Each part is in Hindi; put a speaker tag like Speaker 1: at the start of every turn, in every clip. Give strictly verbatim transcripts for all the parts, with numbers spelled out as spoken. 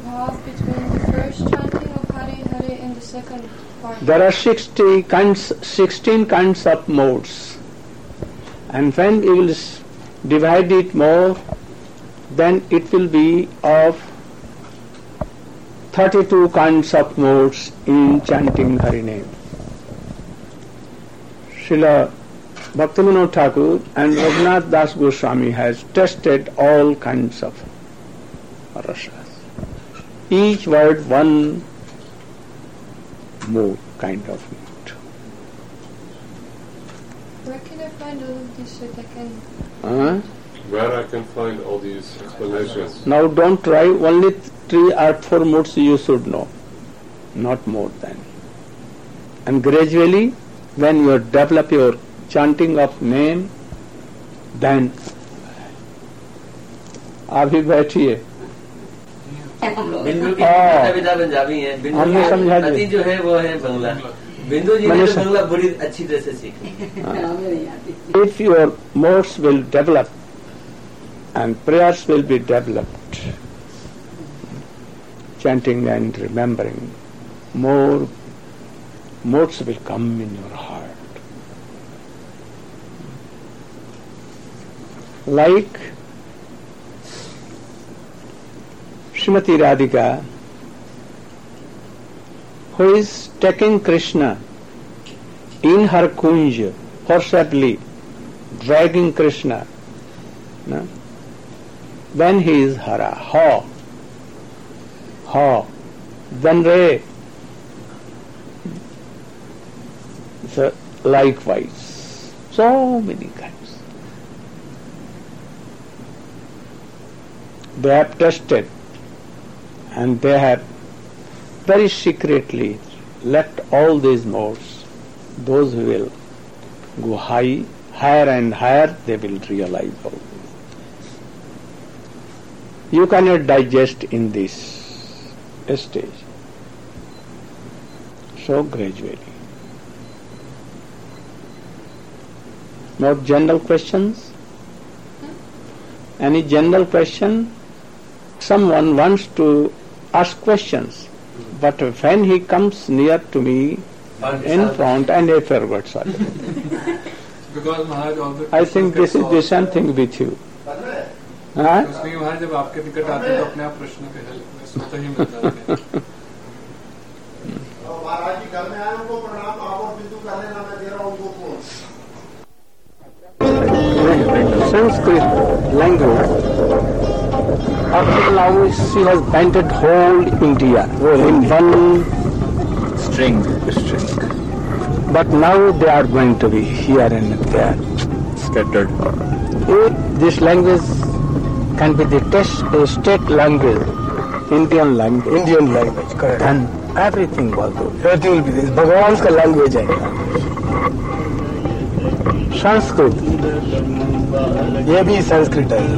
Speaker 1: bhav between the first chanting of Hare Hare and the second part?
Speaker 2: There are sixty kinds, sixteen kinds of modes, and when you will divide it more, then it will be of thirty-two kinds of modes in chanting Hari name. Srila Bhaktivinoda Thakur and Raghunath Das Goswami has tested all kinds of rasas. Each word one mode, kind of mode.
Speaker 1: Where can I find all of this so that I can...
Speaker 2: Uh,
Speaker 3: Where I can find all these explanations?
Speaker 2: now don't try, only three or four modes you should know, not more than. And gradually, when you develop your chanting of name, then अभी बैठिए
Speaker 4: बिंदु की पिता पंजाबी है, बिंदु की पति जो है वो है बंगला, बिंदु जी ने बंगला बड़ी अच्छी तरह से सीखी.
Speaker 2: If your modes will develop and prayers will be developed, chanting and remembering, more modes will come in your heart. Like Srimati Radhika, who is taking Krishna in her kunj, forcibly dragging Krishna, no? Then he is Hara, Ha, Ha, then Re. So likewise, so many kinds. They have tested and they have very secretly left all these modes. Those who will go high, higher and higher, they will realize all this. You cannot digest in this stage. So gradually. Not general questions? Any general question? Someone wants to ask questions, but when he comes near to me in front and I forgot sorry.
Speaker 5: Because Maharaj, all the
Speaker 2: I think this is the same thing with you. हाँ?
Speaker 5: उसमें महाराज जब आपके निकट आते हैं तो अपने आप प्रश्न के हल स्वतः ही मिल जाते हैं.
Speaker 6: महाराज जी घर में आए उनको प्रणाम आप और बिंदु कर लेना मैं दे रहा हूँ उनको phone.
Speaker 2: Sanskrit language up till now she has painted whole India in one
Speaker 7: string.
Speaker 2: string. But now they are going to be here and there.
Speaker 7: Scattered.
Speaker 2: If this language can be the test, uh, state language, Indian language.
Speaker 8: Indian language, correct.
Speaker 2: Then everything will do.
Speaker 8: Everything will be this. Bhagavan's का language है.
Speaker 2: Sanskrit.
Speaker 8: ये भी संस्कृत है.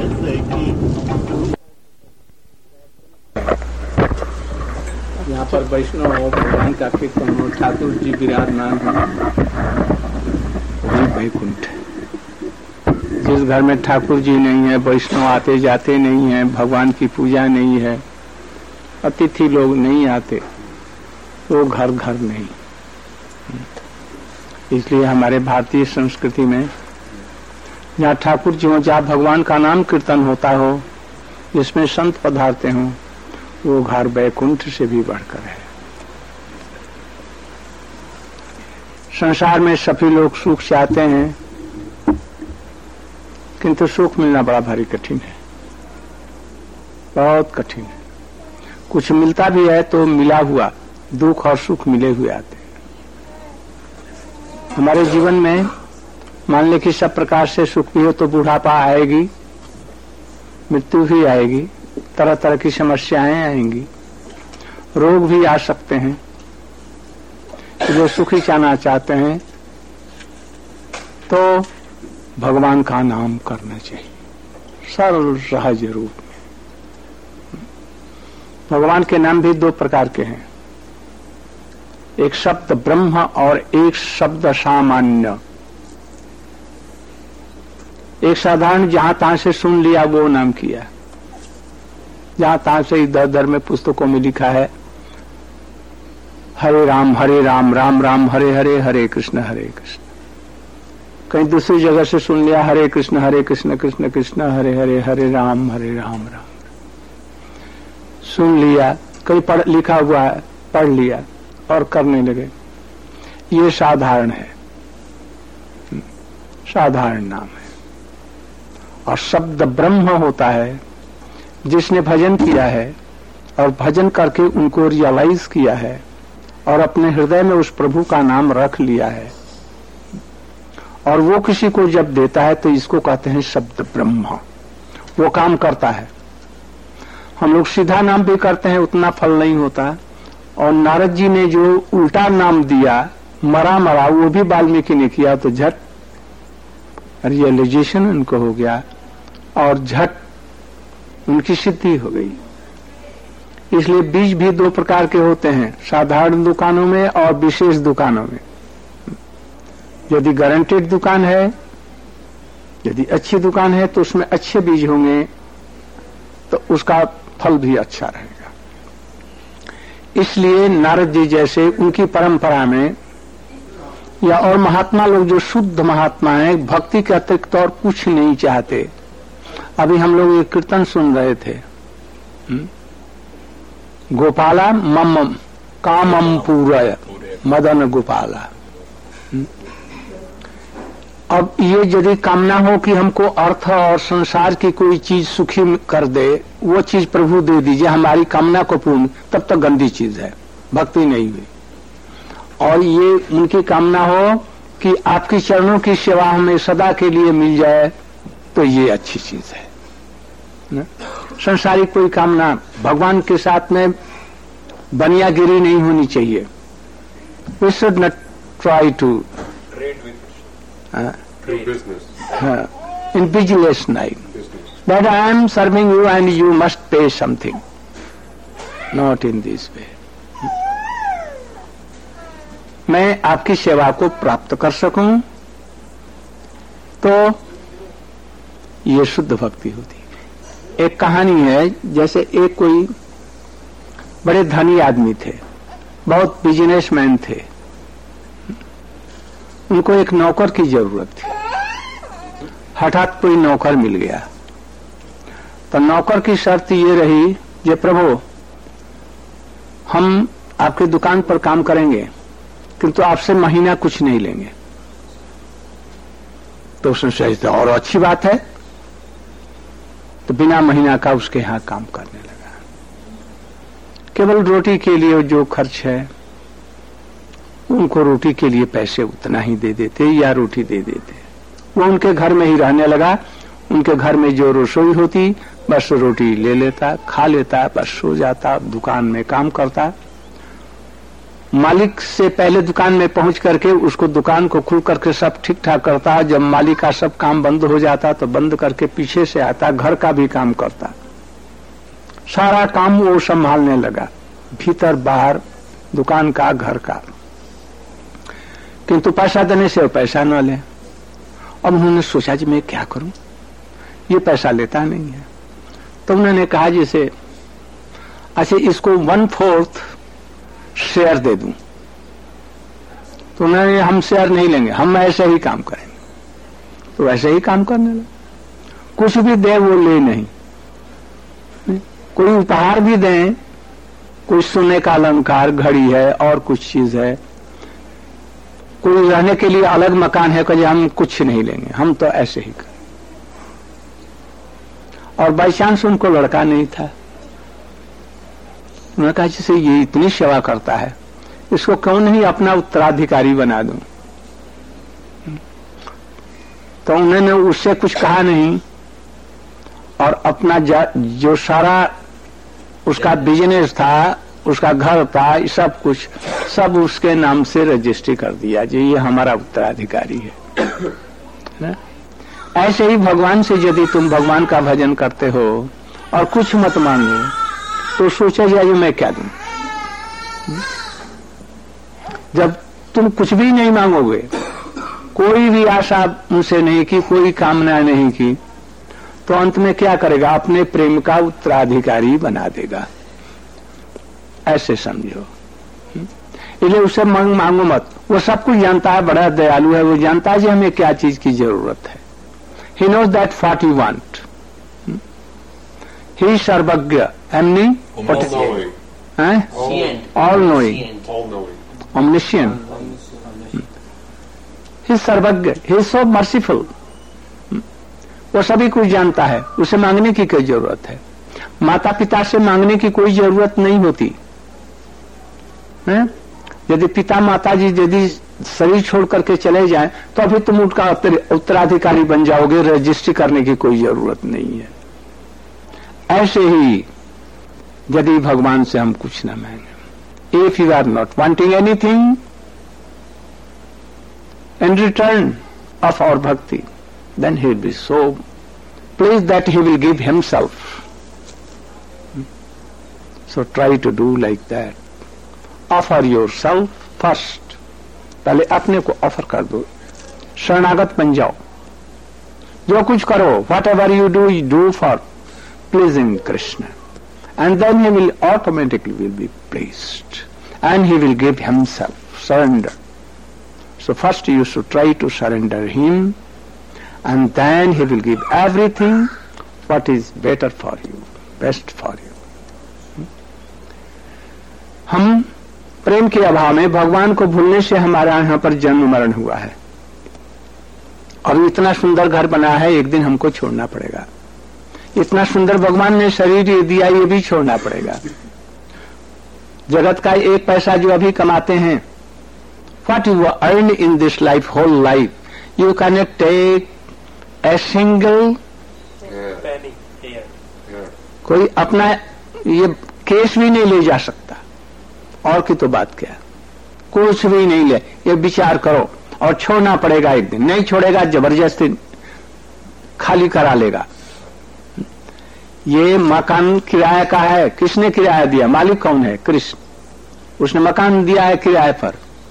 Speaker 2: यहाँ पर वैष्णव भगवान का कीर्तन ठाकुर जी विराजमान है, वही वैकुंठ. जिस घर में ठाकुर जी नहीं है, वैष्णव आते जाते नहीं है, भगवान की पूजा नहीं है, अतिथि लोग नहीं आते, वो घर घर नहीं. इसलिए हमारे भारतीय संस्कृति में जहाँ ठाकुर जी हो, जहाँ भगवान का नाम कीर्तन होता हो, जिसमें संत पधारते हों, वो घर वैकुंठ से भी बढ़कर है. संसार में सभी लोग सुख चाहते हैं, किंतु सुख मिलना बड़ा भारी कठिन है, बहुत कठिन है. कुछ मिलता भी है तो मिला हुआ, दुख और सुख मिले हुए आते हैं. हमारे जीवन में मान ले कि सब प्रकार से सुख भी हो तो बुढ़ापा आएगी, मृत्यु भी आएगी, तरह तरह की समस्याएं आएंगी, रोग भी आ सकते हैं. जो सुखी जाना चाहते हैं तो भगवान का नाम करना चाहिए सरल सहज रूप में. भगवान के नाम भी दो प्रकार के हैं, एक शब्द ब्रह्म और एक शब्द सामान्य. एक साधारण जहां तहां से सुन लिया वो नाम किया, जहां तहां से इधर उधर में पुस्तकों में लिखा है हरे राम हरे राम राम राम हरे हरे हरे कृष्ण हरे कृष्ण। कहीं दूसरी जगह से सुन लिया हरे कृष्ण हरे कृष्ण कृष्ण कृष्ण हरे हरे हरे राम हरे राम राम सुन लिया, कहीं पढ़ लिखा हुआ है पढ़ लिया और करने लगे। ये साधारण है, साधारण नाम है। और शब्द ब्रह्म होता है जिसने भजन किया है और भजन करके उनको रियलाइज किया है और अपने हृदय में उस प्रभु का नाम रख लिया है और वो किसी को जब देता है तो इसको कहते हैं शब्द ब्रह्म। वो काम करता है। हम लोग सीधा नाम भी करते हैं, उतना फल नहीं होता। और नारद जी ने जो उल्टा नाम दिया मरा मरा, वो भी वाल्मीकि ने किया तो झट रियलाइजेशन उनको हो गया और झट उनकी सिद्धि हो गई। इसलिए बीज भी दो प्रकार के होते हैं, साधारण दुकानों में और विशेष दुकानों में। यदि गारंटेड दुकान है, यदि अच्छी दुकान है तो उसमें अच्छे बीज होंगे तो उसका फल भी अच्छा रहेगा। इसलिए नारद जी जैसे उनकी परंपरा में या और महात्मा लोग जो शुद्ध महात्मा हैं, भक्ति के अतिरिक्त और कुछ नहीं चाहते। अभी हम लोग एक कीर्तन सुन रहे थे, गोपाला मम कामम पूरय मदन गोपाला। अब ये यदि कामना हो कि हमको अर्थ और संसार की कोई चीज सुखी कर दे, वो चीज प्रभु दे दीजिए हमारी कामना को पूर्ण, तब तक गंदी चीज है, भक्ति नहीं हुई। और ये उनकी कामना हो कि आपकी चरणों की सेवा हमें सदा के लिए मिल जाए, तो ये अच्छी चीज है ना? संसारिक कोई कामना भगवान के साथ में बनियागिरी नहीं होनी चाहिए। We should not try to Uh,
Speaker 3: business.
Speaker 2: Uh, in business line. That I am serving you and you must pay something. Not in this way. मैं आपकी सेवा को प्राप्त कर सकूं तो ये शुद्ध भक्ति होती है। एक कहानी है, जैसे एक कोई बड़े धनी आदमी थे, बहुत बिजनेसमैन थे। उनको एक नौकर की जरूरत थी। हठात कोई नौकर मिल गया तो नौकर की शर्त ये रही, जे प्रभु हम आपकी दुकान पर काम करेंगे किंतु आपसे महीना कुछ नहीं लेंगे। तो उसने सोचा और अच्छी बात है, तो बिना महीना का उसके यहां काम करने लगा। केवल रोटी के लिए जो खर्च है उनको रोटी के लिए पैसे उतना ही दे देते या रोटी दे देते। वो उनके घर में ही रहने लगा। उनके घर में जो रसोई होती बस रोटी ले लेता, खा लेता, बस सो जाता, दुकान में काम करता। मालिक से पहले दुकान में पहुंच करके उसको दुकान को खुल करके सब ठीक ठाक करता। जब मालिक का सब काम बंद हो जाता तो बंद करके पीछे से आता, घर का भी काम करता। सारा काम वो संभालने लगा, भीतर बाहर, दुकान का, घर का। किंतु पैसा देने से वो पैसा न ले। अब उन्होंने सोचा जी मैं क्या करूं, ये पैसा लेता नहीं है। तो उन्होंने कहा जैसे अच्छा इसको वन फोर्थ शेयर दे दूं। तो उन्होंने हम शेयर नहीं लेंगे, हम ऐसे ही काम करेंगे। तो ऐसे ही काम करने लगे। कुछ भी दे वो ले नहीं, कोई उपहार भी दें, कोई सोने का अलंकार, घड़ी है और कुछ चीज है, कोई रहने के लिए अलग मकान है, कि हम कुछ नहीं लेंगे, हम तो ऐसे ही करें। और बाई चांस उनको लड़का नहीं था। उन्होंने कहा जैसे ये इतनी सेवा करता है, इसको क्यों नहीं अपना उत्तराधिकारी बना दूं। तो उन्होंने उससे कुछ कहा नहीं और अपना जो सारा उसका बिजनेस था, उसका घर था, सब कुछ सब उसके नाम से रजिस्ट्री कर दिया जी ये हमारा उत्तराधिकारी है ना? ऐसे ही भगवान से यदि तुम भगवान का भजन करते हो और कुछ मत मांगो तो सोचा जाए मैं क्या दूं। जब तुम कुछ भी नहीं मांगोगे, कोई भी आशा उनसे नहीं की, कोई कामना नहीं की, तो अंत में क्या करेगा? अपने प्रेम का उत्तराधिकारी बना देगा। ऐसे समझो। इसलिए उसे मांग मांगो मत। वो सब कुछ जानता है, बड़ा दयालु है। वो जानता है कि हमें क्या चीज की जरूरत है। He knows that what you want. He सर्वज्ञ, एमनी ऑल नोइंग, ओमनिशिएंट। ही सर्वज्ञ, ही सो मर्सीफुल। वो सभी कुछ जानता है। उसे मांगने की कोई जरूरत है? माता पिता से मांगने की कोई जरूरत नहीं होती है? यदि पिता माता जी यदि शरीर छोड़ करके चले जाएं तो अभी तुम उनका उत्तराधिकारी बन जाओगे। रजिस्ट्री करने की कोई जरूरत नहीं है। ऐसे ही यदि भगवान से हम कुछ न मांगे, if you are not wanting anything in return of our bhakti, then he will be so pleased that he will give himself. So try to do like that. Offer yourself first. पहले अपने को ऑफर कर दो, शरणागत बन जाओ। जो कुछ करो, whatever you do, you do for pleasing Krishna, and then he will automatically will be pleased, and he will give himself, surrender. So first you should try to surrender him, and then he will give everything what is better for you, best for you. हम प्रेम के अभाव में भगवान को भूलने से हमारा यहाँ पर जन्म मरण हुआ है। और इतना सुंदर घर बना है, एक दिन हमको छोड़ना पड़ेगा। इतना सुंदर भगवान ने शरीर ये दिया, ये भी छोड़ना पड़ेगा। जगत का एक पैसा जो अभी कमाते हैं, what you earn in this life, whole life, you cannot take a single
Speaker 3: Yeah. Yeah.
Speaker 2: कोई अपना ये केस भी नहीं ले जा सकता। और की तो बात क्या, कुछ भी नहीं ले। ये विचार करो। और छोड़ना पड़ेगा एक दिन। नहीं छोड़ेगा, जबरदस्ती खाली करा लेगा। ये मकान किराए का है। किसने किराया दिया? मालिक कौन है? कृष्ण। उसने मकान दिया है किराए पर,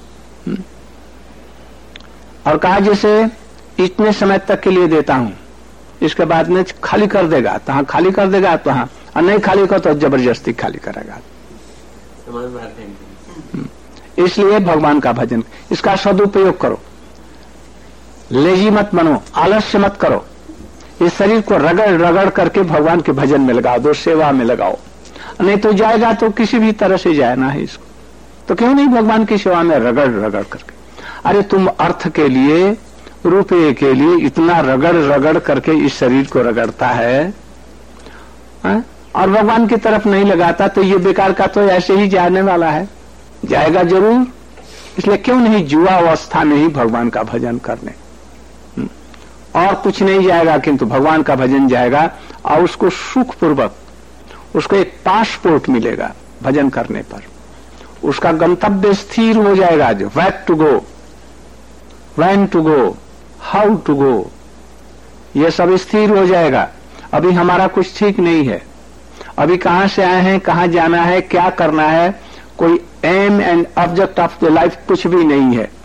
Speaker 2: और कहा जैसे इतने समय तक के लिए देता हूं, इसके बाद में खाली कर देगा। तो हाँ खाली कर देगा, तो हाँ, और नहीं खाली कर तो जबरदस्ती खाली करेगा। इसलिए भगवान का भजन, इसका सदुपयोग करो। लेजी मत बनो, आलस्य मत करो। इस शरीर को रगड़ रगड़ करके भगवान के भजन में लगा दो, सेवा में लगाओ। नहीं तो जाएगा तो किसी भी तरह से जाए ना है इसको। तो क्यों नहीं भगवान की सेवा में रगड़ रगड़ करके। अरे तुम अर्थ के लिए, रुपये के लिए इतना रगड़ रगड़ करके इस शरीर को रगड़ता है, है? और भगवान की तरफ नहीं लगाता, तो ये बेकार का तो ऐसे ही जाने वाला है। जाएगा जरूर। इसलिए क्यों नहीं जुआ अवस्था में ही भगवान का भजन करने। और कुछ नहीं जाएगा, किंतु भगवान का भजन जाएगा। और उसको सुखपूर्वक, उसको एक पासपोर्ट मिलेगा भजन करने पर। उसका गंतव्य स्थिर हो जाएगा। जो where to go, when to go, how to go, ये सब स्थिर हो जाएगा। अभी हमारा कुछ ठीक नहीं है। अभी कहां से आए हैं, कहां जाना है, क्या करना है, कोई aim and object of the life कुछ भी नहीं है।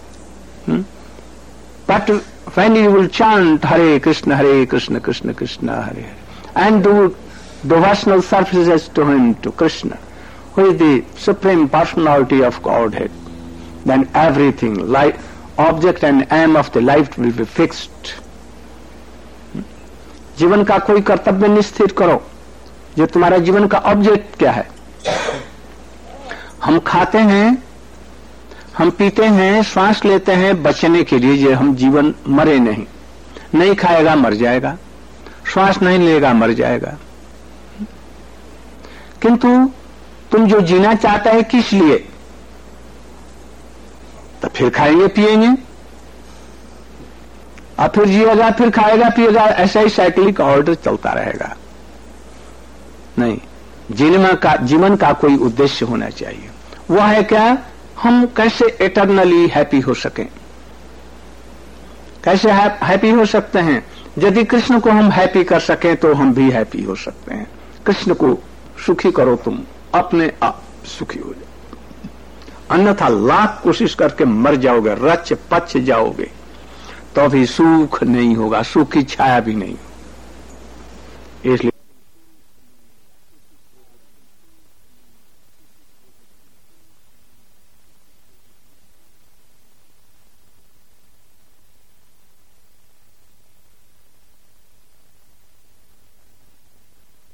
Speaker 2: But when you will chant Hare Krishna Hare Krishna Krishna Krishna Hare Hare and do devotional services to him, to Krishna who is the supreme personality of godhead, then everything life object and aim of the life will be fixed. जीवन का कोई कर्तव्य निश्चित करो। जो तुम्हारा जीवन का ऑब्जेक्ट क्या है। हम खाते हैं, हम पीते हैं, श्वास लेते हैं बचने के लिए। ये हम जीवन मरे नहीं। नहीं खाएगा मर जाएगा, श्वास नहीं लेगा मर जाएगा। किंतु तुम जो जीना चाहता है किस लिए, तो फिर खाएंगे पिएंगे, और फिर जिएगा, फिर खाएगा पिएगा। ऐसा ही साइक्लिक ऑर्डर चलता रहेगा। नहीं, जीवन का जीवन का कोई उद्देश्य होना चाहिए। वह है क्या, हम कैसे एटर्नली हैप्पी हो सकें। कैसे हैप्पी हो सकते हैं? यदि कृष्ण को हम हैप्पी कर सकें तो हम भी हैप्पी हो सकते हैं। कृष्ण को सुखी करो, तुम अपने आप सुखी हो जाओ। अन्यथा लाख कोशिश करके मर जाओगे, रच पच जाओगे, तो भी सुख नहीं होगा, सुख की छाया भी नहीं। इसलिए